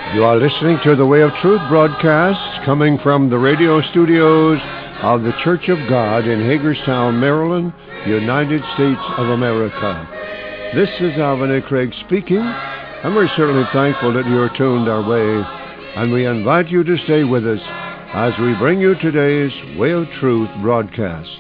You are listening to the Way of Truth broadcast coming from the radio studios of the Church of God in Hagerstown, Maryland, United States of America. This is Alvin A. Craig speaking, and we're certainly thankful that you're tuned our way, and we invite you to stay with us as we bring you today's Way of Truth broadcast.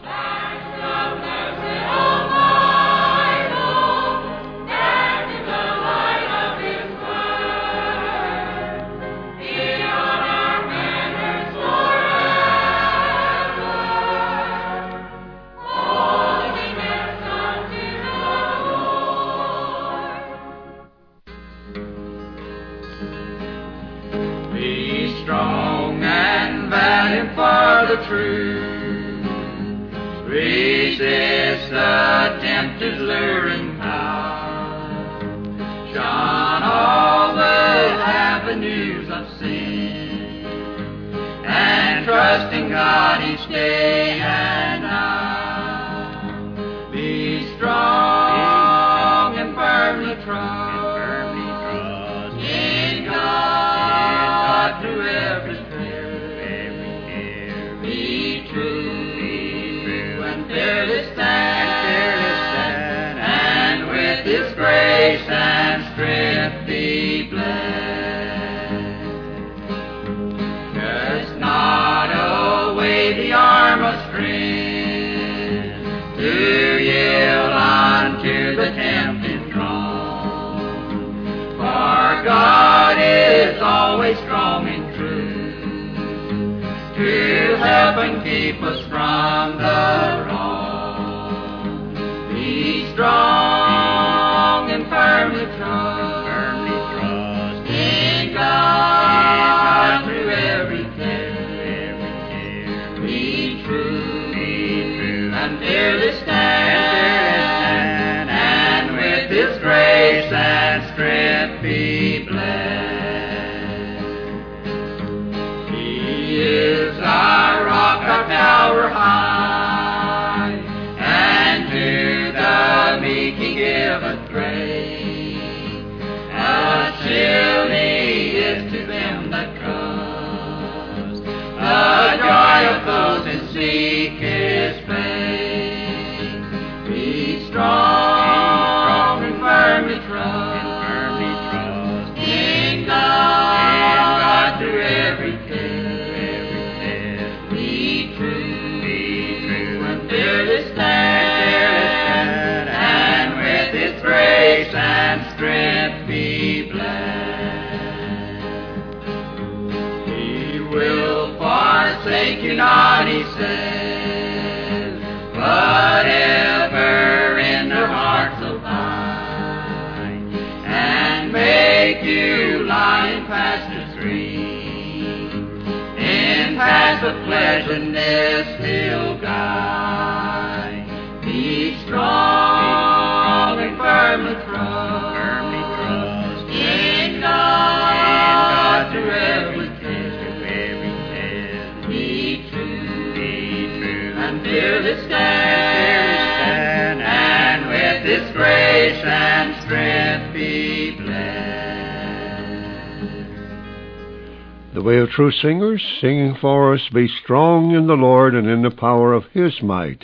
The Way of Truth singers singing for us, "Be strong in the Lord and in the power of His might."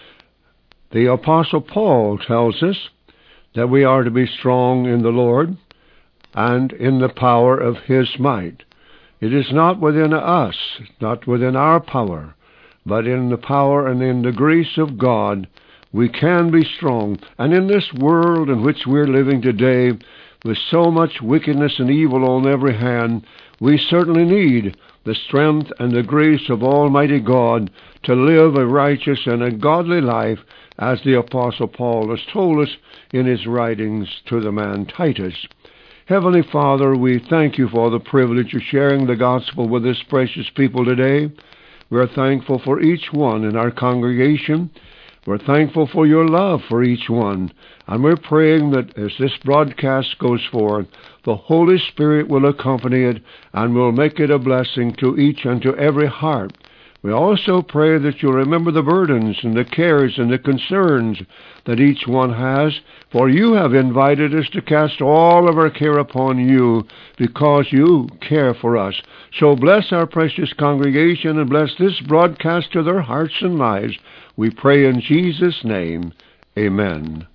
The Apostle Paul tells us that we are to be strong in the Lord and in the power of His might. It is not within us, not within our power, but in the power and in the grace of God we can be strong. And in this world in which we're living today, with so much wickedness and evil on every hand, we certainly need the strength and the grace of Almighty God to live a righteous and a godly life, as the Apostle Paul has told us in his writings to the man Titus. Heavenly Father, we thank you for the privilege of sharing the gospel with this precious people today. We are thankful for each one in our congregation. We're thankful for your love for each one. And we're praying that as this broadcast goes forth, the Holy Spirit will accompany it and will make it a blessing to each and to every heart. We also pray that you'll remember the burdens and the cares and the concerns that each one has, for you have invited us to cast all of our care upon you because you care for us. So bless our precious congregation and bless this broadcast to their hearts and lives. We pray in Jesus' name. Amen.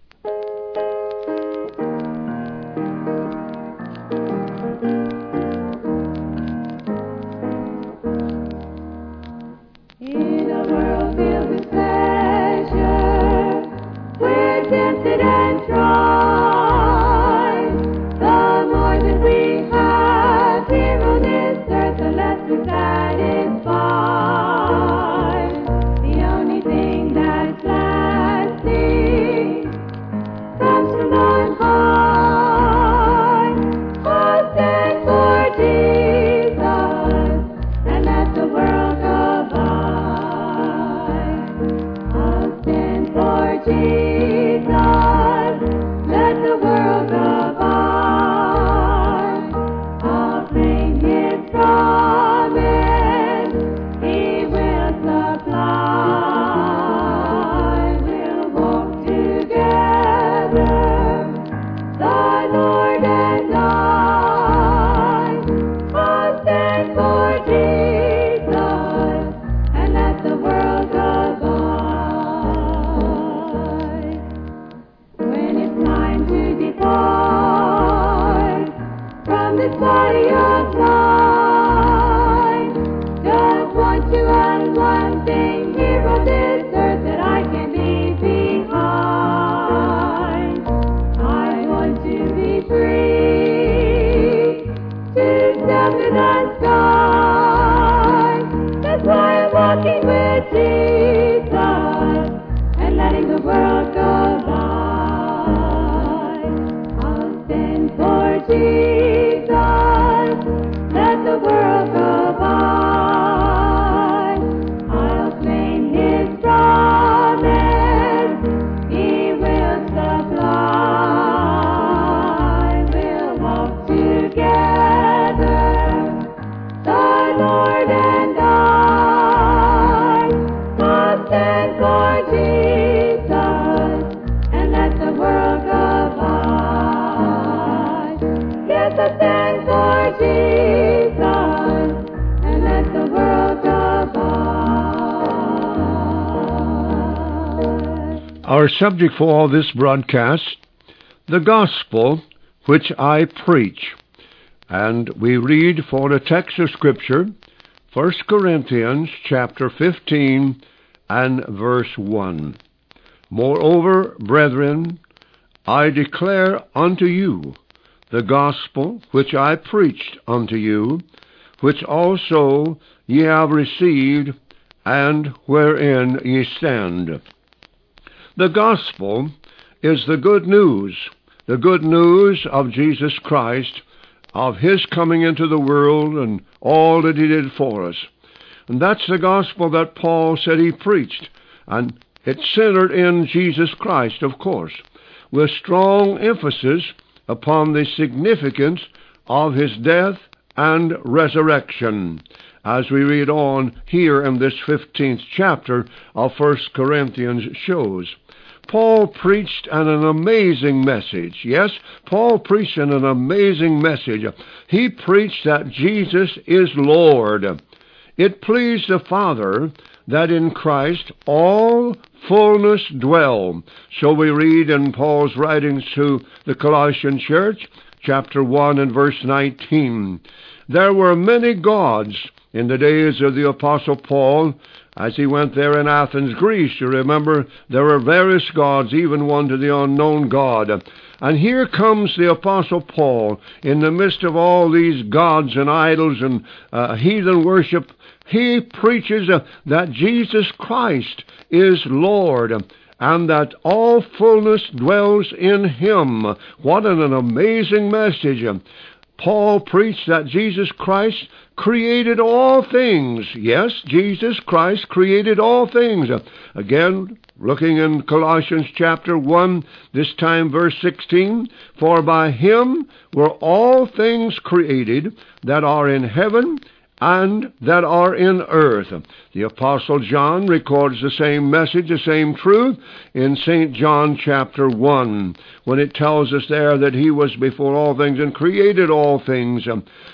Our subject for all this broadcast, the gospel which I preach. And we read for the text of Scripture, 1 Corinthians chapter 15 and verse 1. Moreover, brethren, I declare unto you the gospel which I preached unto you, which also ye have received, and wherein ye stand. The gospel is the good news of Jesus Christ, of His coming into the world and all that He did for us. And that's the gospel that Paul said he preached, and it's centered in Jesus Christ, of course, with strong emphasis upon the significance of His death and resurrection, as we read on here in this 15th chapter of 1 Corinthians shows. Paul preached an amazing message. Yes, Paul preached an amazing message. He preached that Jesus is Lord. It pleased the Father that in Christ all fullness dwell. So we read in Paul's writings to the Colossian church, chapter 1 and verse 19. There were many gods in the days of the Apostle Paul, as he went there in Athens, Greece. You remember, there were various gods, even one to the unknown God. And here comes the Apostle Paul, in the midst of all these gods and idols and heathen worship. He preaches that Jesus Christ is Lord, and that all fullness dwells in Him. What an amazing message. Paul preached that Jesus Christ created all things. Yes, Jesus Christ created all things. Again, looking in Colossians chapter 1, this time verse 16, for by Him were all things created that are in heaven and that are in earth. The Apostle John records the same message, the same truth, in St. John chapter 1, when it tells us there that he was before all things and created all things.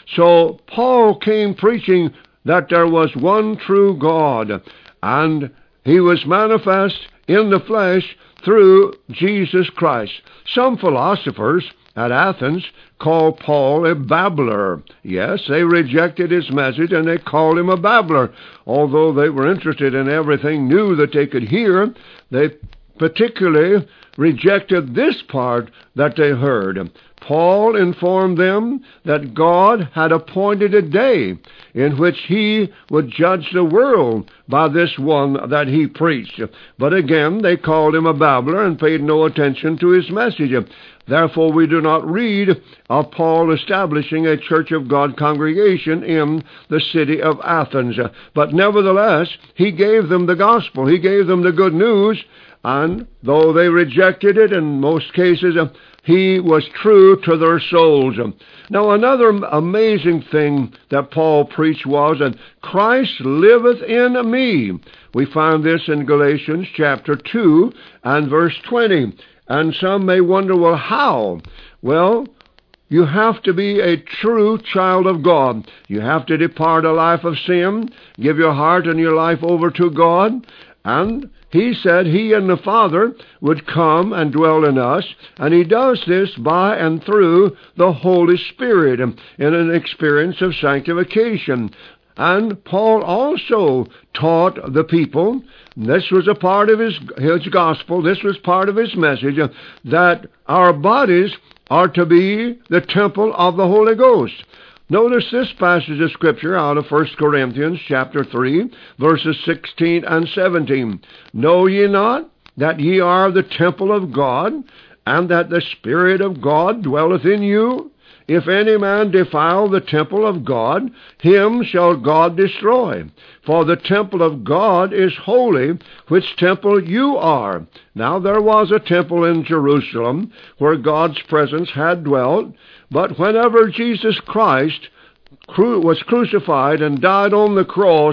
So Paul came preaching that there was one true God, and he was manifest in the flesh through Jesus Christ. Some philosophers at Athens called Paul a babbler. Yes, they rejected his message and they called him a babbler. Although they were interested in everything new that they could hear, they particularly rejected this part that they heard. Paul informed them that God had appointed a day in which he would judge the world by this one that he preached. But again, they called him a babbler and paid no attention to his message. Therefore, we do not read of Paul establishing a Church of God congregation in the city of Athens. But nevertheless, he gave them the gospel. He gave them the good news. And though they rejected it in most cases, he was true to their souls. Now, another amazing thing that Paul preached was that Christ liveth in me. We find this in Galatians chapter 2 and verse 20. And some may wonder, well, how? Well, you have to be a true child of God. You have to depart a life of sin, give your heart and your life over to God, and he said he and the Father would come and dwell in us, and he does this by and through the Holy Spirit in an experience of sanctification. And Paul also taught the people, this was a part of his gospel, this was part of his message, that our bodies are to be the temple of the Holy Ghost. Notice this passage of Scripture out of 1 Corinthians chapter 3, verses 16 and 17. Know ye not that ye are the temple of God, and that the Spirit of God dwelleth in you? If any man defile the temple of God, him shall God destroy. For the temple of God is holy, which temple you are. Now there was a temple in Jerusalem where God's presence had dwelt, but whenever Jesus Christ was crucified and died on the cross,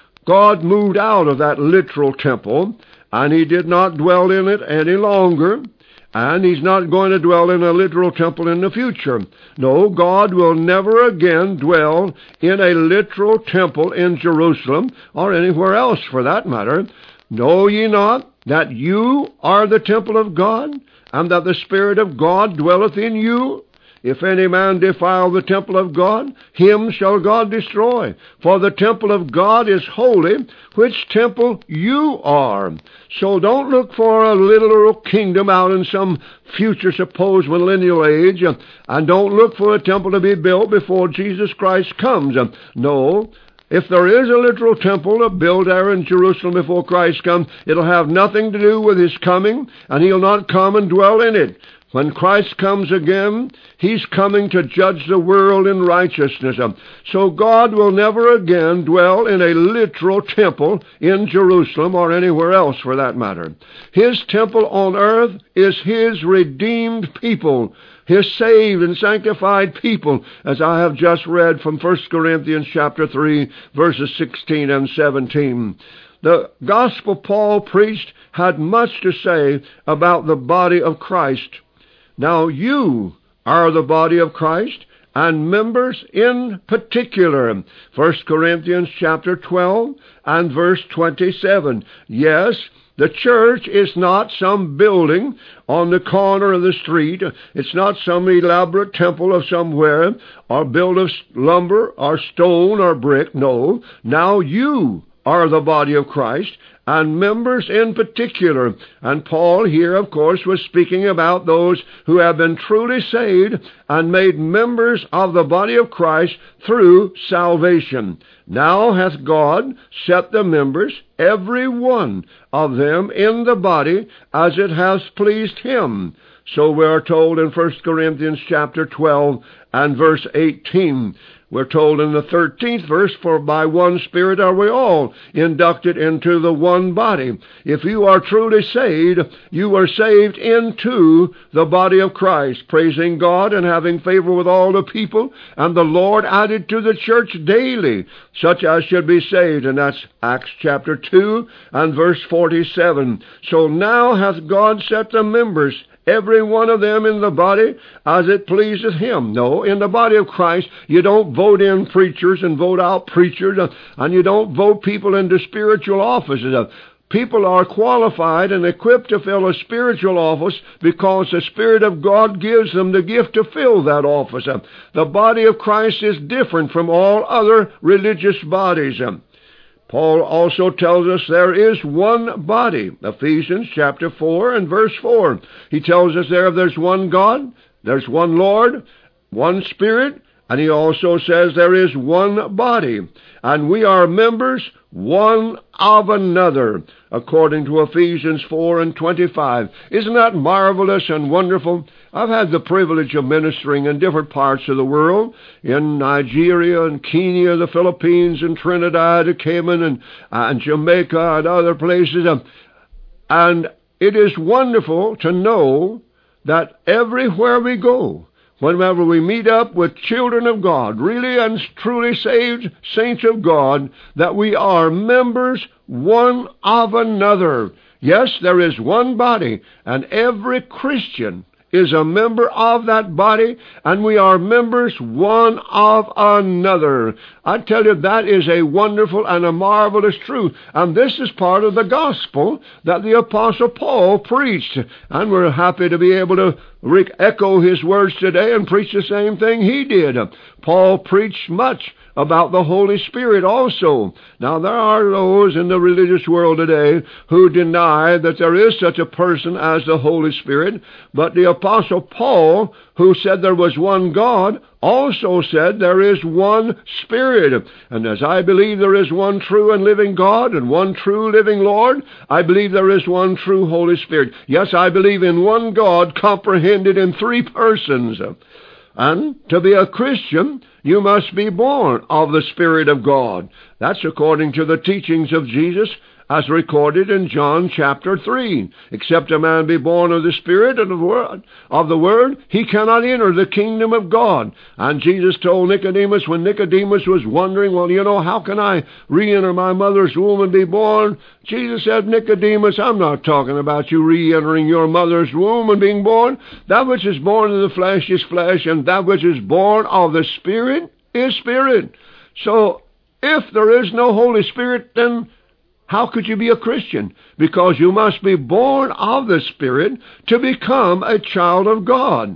God moved out of that literal temple, and he did not dwell in it any longer. And he's not going to dwell in a literal temple in the future. No, God will never again dwell in a literal temple in Jerusalem, or anywhere else for that matter. Know ye not that you are the temple of God, and that the Spirit of God dwelleth in you? If any man defile the temple of God, him shall God destroy. For the temple of God is holy, which temple you are. So don't look for a literal kingdom out in some future supposed millennial age, and don't look for a temple to be built before Jesus Christ comes. No. If there is a literal temple built there in Jerusalem before Christ comes, it'll have nothing to do with his coming, and he'll not come and dwell in it. When Christ comes again, he's coming to judge the world in righteousness. So God will never again dwell in a literal temple in Jerusalem or anywhere else for that matter. His temple on earth is his redeemed people, his saved and sanctified people, as I have just read from 1 Corinthians chapter 3, verses 16 and 17. The gospel Paul preached had much to say about the body of Christ. Now you are the body of Christ, and members in particular. 1 Corinthians chapter 12 and verse 27. Yes, the church is not some building on the corner of the street. It's not some elaborate temple of somewhere, or built of lumber or stone or brick. No, now you are the body of Christ, and members in particular. And Paul here, of course, was speaking about those who have been truly saved and made members of the body of Christ through salvation. Now hath God set the members, every one of them, in the body as it has pleased him. So we are told in 1 Corinthians chapter 12 and verse 18. We're told in the 13th verse, for by one Spirit are we all inducted into the one body. If you are truly saved, you are saved into the body of Christ, praising God and having favor with all the people, and the Lord added to the church daily such as should be saved. And that's Acts chapter 2 and verse 47. So now hath God set the members, every one of them in the body, as it pleaseth him. No, in the body of Christ, you don't vote in preachers and vote out preachers, and you don't vote people into spiritual offices. People are qualified and equipped to fill a spiritual office because the Spirit of God gives them the gift to fill that office. The body of Christ is different from all other religious bodies. Paul also tells us there is one body. Ephesians chapter 4 and verse 4. He tells us there's one God, there's one Lord, one Spirit, and he also says there is one body. And we are members one of another, according to Ephesians 4 and 25. Isn't that marvelous and wonderful? I've had the privilege of ministering in different parts of the world, in Nigeria and Kenya, the Philippines, and Trinidad, and Cayman, and Jamaica, and other places. And it is wonderful to know that everywhere we go, whenever we meet up with children of God, really and truly saved saints of God, that we are members one of another. Yes, there is one body, and every Christian is a member of that body, and we are members one of another. I tell you, that is a wonderful and a marvelous truth. And this is part of the gospel that the Apostle Paul preached. And we're happy to be able to echo his words today and preach the same thing he did. Paul preached much about the Holy Spirit also. Now, there are those in the religious world today who deny that there is such a person as the Holy Spirit, but the Apostle Paul, who said there was one God, also said there is one Spirit. And as I believe there is one true and living God and one true living Lord, I believe there is one true Holy Spirit. Yes, I believe in one God comprehended in three persons. And to be a Christian, you must be born of the Spirit of God. That's according to the teachings of Jesus as recorded in John chapter 3. Except a man be born of the Spirit and of the Word, he cannot enter the kingdom of God. And Jesus told Nicodemus, when Nicodemus was wondering, well, how can I re-enter my mother's womb and be born? Jesus said, Nicodemus, I'm not talking about you re-entering your mother's womb and being born. That which is born of the flesh is flesh, and that which is born of the Spirit is spirit. So, if there is no Holy Spirit, then how could you be a Christian? Because you must be born of the Spirit to become a child of God.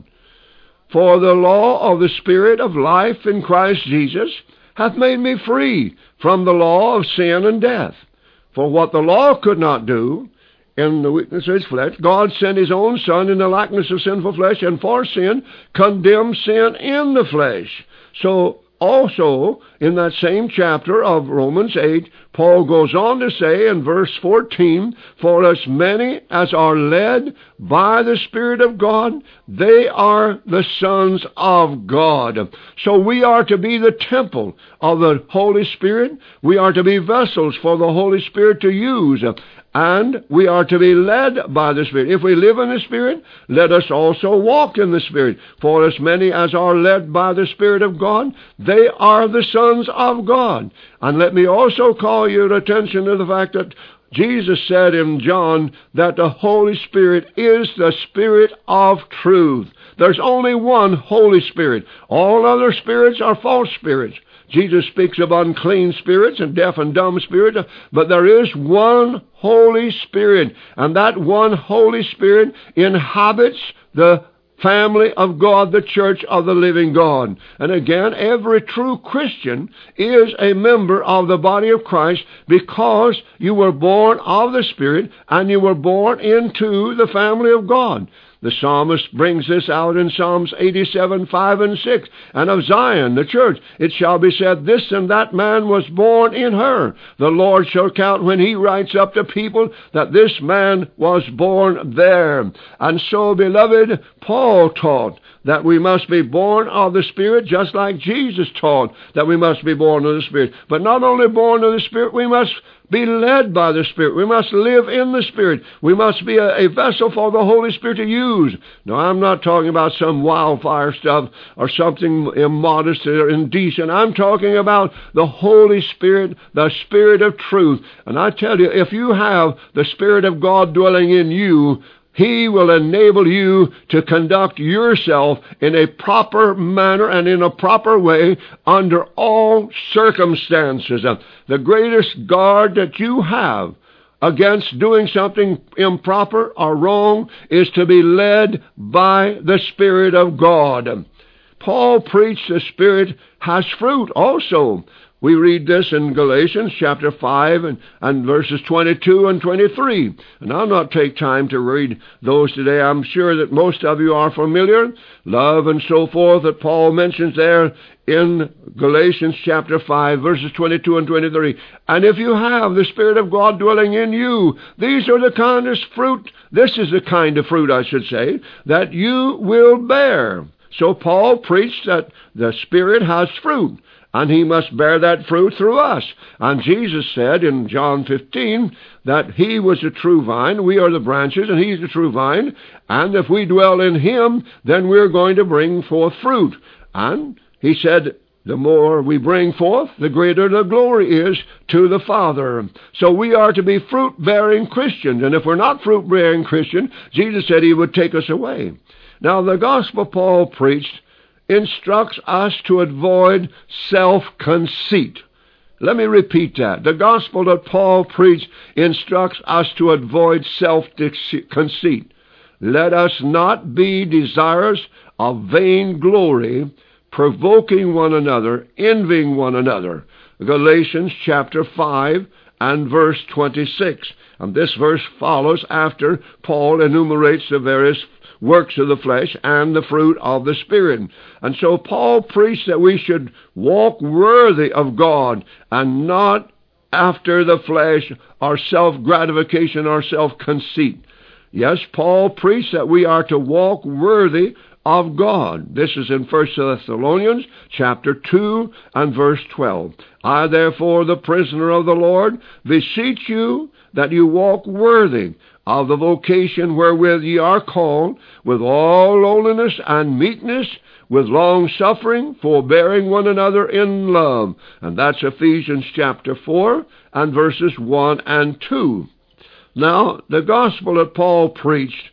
For the law of the Spirit of life in Christ Jesus hath made me free from the law of sin and death. For what the law could not do, in the weakness of his flesh, God sent his own Son in the likeness of sinful flesh, and for sin condemned sin in the flesh. So, also, in that same chapter of Romans 8, Paul goes on to say in verse 14, for as many as are led by the Spirit of God, they are the sons of God. So we are to be the temple of the Holy Spirit. We are to be vessels for the Holy Spirit to use. And we are to be led by the Spirit. If we live in the Spirit, let us also walk in the Spirit. For as many as are led by the Spirit of God, they are the sons of God. And let me also call your attention to the fact that Jesus said in John that the Holy Spirit is the Spirit of truth. There's only one Holy Spirit. All other spirits are false spirits. Jesus speaks of unclean spirits and deaf and dumb spirits, but there is one Holy Spirit, and that one Holy Spirit inhabits the family of God, the church of the living God. And again, every true Christian is a member of the body of Christ because you were born of the Spirit and you were born into the family of God. The psalmist brings this out in Psalms 87, 5 and 6. And of Zion, the church, it shall be said, this and that man was born in her. The Lord shall count when he writes up to people that this man was born there. And so, beloved, Paul taught that we must be born of the Spirit, just like Jesus taught that we must be born of the Spirit. But not only born of the Spirit, we must be led by the Spirit. We must live in the Spirit. We must be a vessel for the Holy Spirit to use. Now, I'm not talking about some wildfire stuff or something immodest or indecent. I'm talking about the Holy Spirit, the Spirit of truth. And I tell you, if you have the Spirit of God dwelling in you, He will enable you to conduct yourself in a proper manner and in a proper way under all circumstances. The greatest guard that you have against doing something improper or wrong is to be led by the Spirit of God. Paul preached the Spirit has fruit also. We read this in Galatians chapter 5 and verses 22 and 23. And I'll not take time to read those today. I'm sure that most of you are familiar. Love and so forth that Paul mentions there in Galatians chapter 5, verses 22 and 23. And if you have the Spirit of God dwelling in you, these are the kind of fruit, this is the kind of fruit, I should say, that you will bear. So Paul preached that the Spirit has fruit, and He must bear that fruit through us. And Jesus said in John 15 that He was the true vine, we are the branches, and He's the true vine. And if we dwell in Him, then we're going to bring forth fruit. And He said, the more we bring forth, the greater the glory is to the Father. So we are to be fruit-bearing Christians. And if we're not fruit-bearing Christians, Jesus said He would take us away. Now, the gospel Paul preached instructs us to avoid self-conceit. Let me repeat that. The gospel that Paul preached instructs us to avoid self-conceit. Let us not be desirous of vain glory, provoking one another, envying one another. Galatians chapter 5 and verse 26. And this verse follows after Paul enumerates the various works of the flesh and the fruit of the Spirit. And so Paul preached that we should walk worthy of God and not after the flesh or self-gratification or self-conceit. Yes, Paul preached that we are to walk worthy of God. This is in 1 Thessalonians chapter 2 and verse 12. I therefore, the prisoner of the Lord, beseech you that you walk worthy of the vocation wherewith ye are called, with all lowliness and meekness, with long-suffering, forbearing one another in love. And that's Ephesians chapter 4 and verses 1 and 2. Now, the gospel that Paul preached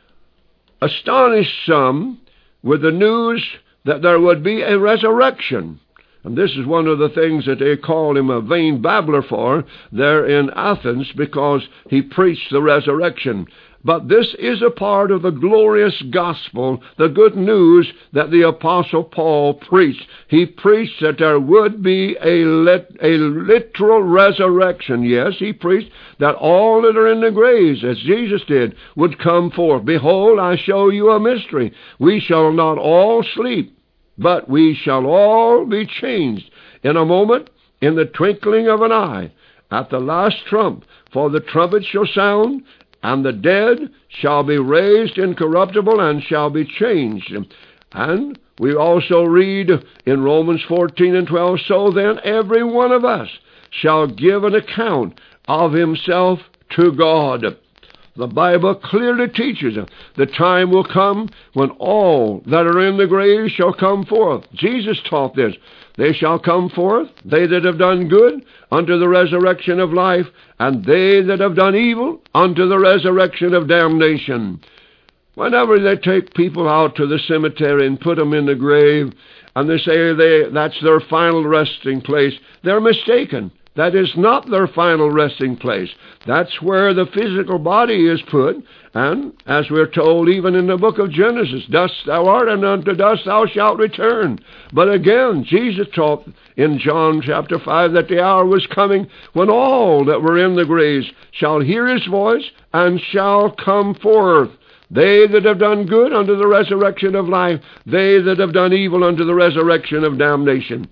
astonished some with the news that there would be a resurrection. And this is one of the things that they call him a vain babbler for there in Athens, because he preached the resurrection. But this is a part of the glorious gospel, the good news that the Apostle Paul preached. He preached that there would be a literal resurrection. Yes, he preached that all that are in the graves, as Jesus did, would come forth. Behold, I show you a mystery. We shall not all sleep, but we shall all be changed in a moment, in the twinkling of an eye, at the last trump. For the trumpet shall sound, and the dead shall be raised incorruptible and shall be changed. And we also read in Romans 14 and 12, so then every one of us shall give an account of himself to God. The Bible clearly teaches the time will come when all that are in the grave shall come forth. Jesus taught this. They shall come forth, they that have done good, unto the resurrection of life, and they that have done evil, unto the resurrection of damnation. Whenever they take people out to the cemetery and put them in the grave, and they say that's their final resting place, they're mistaken. That is not their final resting place. That's where the physical body is put. And as we're told even in the book of Genesis, dust thou art, and unto dust thou shalt return. But again, Jesus taught in John chapter 5 that the hour was coming when all that were in the graves shall hear his voice and shall come forth. They that have done good unto the resurrection of life, they that have done evil unto the resurrection of damnation.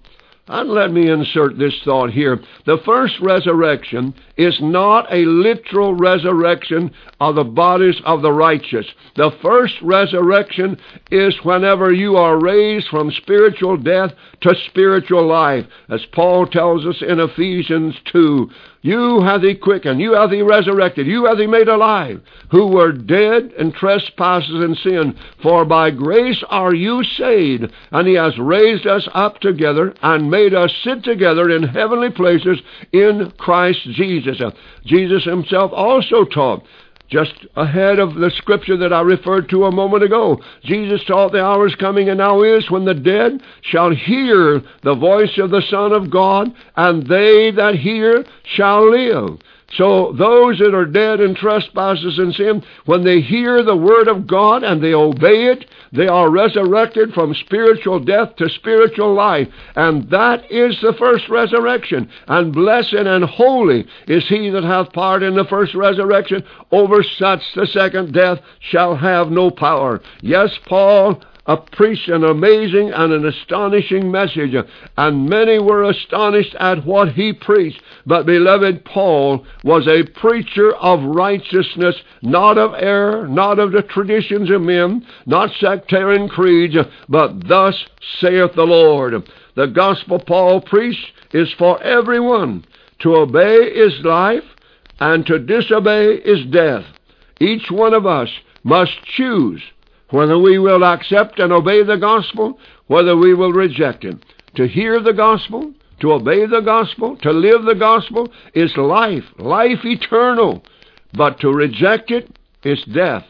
And let me insert this thought here. The first resurrection is not a literal resurrection of the bodies of the righteous. The first resurrection is whenever you are raised from spiritual death to spiritual life. As Paul tells us in Ephesians 2, you hath he quickened, you hath he resurrected, you hath he made alive, who were dead in trespasses and sin. For by grace are you saved, and he has raised us up together and made us sit together in heavenly places in Christ Jesus. Jesus himself also taught, just ahead of the scripture that I referred to a moment ago, Jesus taught the hour is coming and now is when the dead shall hear the voice of the Son of God, and they that hear shall live. So those that are dead in trespasses and sin, when they hear the Word of God and they obey it, they are resurrected from spiritual death to spiritual life. And that is the first resurrection. And blessed and holy is he that hath part in the first resurrection. Over such the second death shall have no power. Yes, Paul preached an amazing and an astonishing message, and many were astonished at what he preached. But, beloved, Paul was a preacher of righteousness, not of error, not of the traditions of men, not sectarian creeds, but thus saith the Lord. The gospel Paul preached is for everyone. To obey is life, and to disobey is death. Each one of us must choose whether we will accept and obey the gospel, whether we will reject it. To hear the gospel, to obey the gospel, to live the gospel is life, life eternal. But to reject it is death,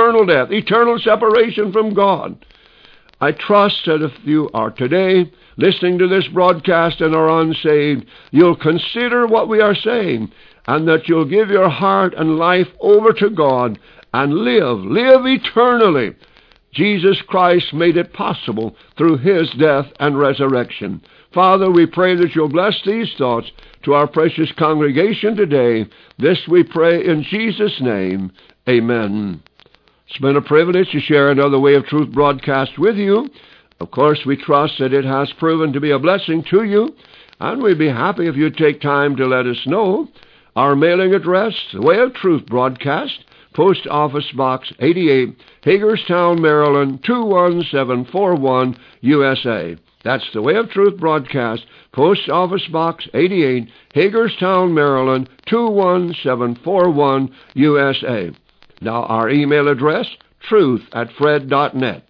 eternal separation from God. I trust that if you are today listening to this broadcast and are unsaved, you'll consider what we are saying, and that you'll give your heart and life over to God and live eternally. Jesus Christ made it possible through his death and resurrection. Father, we pray that you'll bless these thoughts to our precious congregation today. This we pray in Jesus' name. Amen. It's been a privilege to share another Way of Truth broadcast with you. Of course, we trust that it has proven to be a blessing to you, and we'd be happy if you'd take time to let us know. Our mailing address, the Way of Truth broadcast, Post Office Box 88, Hagerstown, Maryland, 21741, USA. That's the Way of Truth broadcast, Post Office Box 88, Hagerstown, Maryland, 21741, USA. Now our email address, truth@fred.net.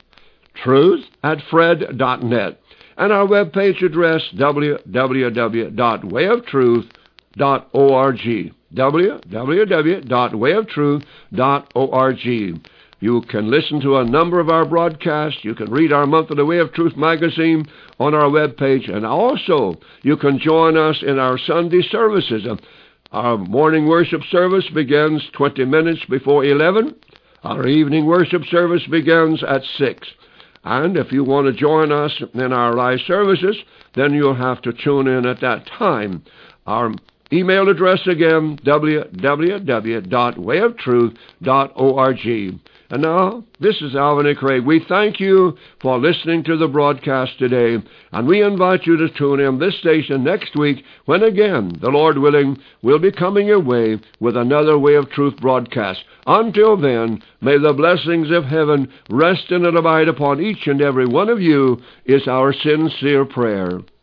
truth@fred.net. And our webpage address, www.wayoftruth.org. www.wayoftruth.org. You can listen to a number of our broadcasts. You can read our monthly Way of Truth magazine on our webpage. And also, you can join us in our Sunday services. Our morning worship service begins 20 minutes before 11. Our evening worship service begins at 6. And if you want to join us in our live services, then you'll have to tune in at that time. Our email address again, www.wayoftruth.org. And now, this is Alvin A. Craig. We thank you for listening to the broadcast today, and we invite you to tune in this station next week when again, the Lord willing, we'll be coming your way with another Way of Truth broadcast. Until then, may the blessings of heaven rest and abide upon each and every one of you is our sincere prayer.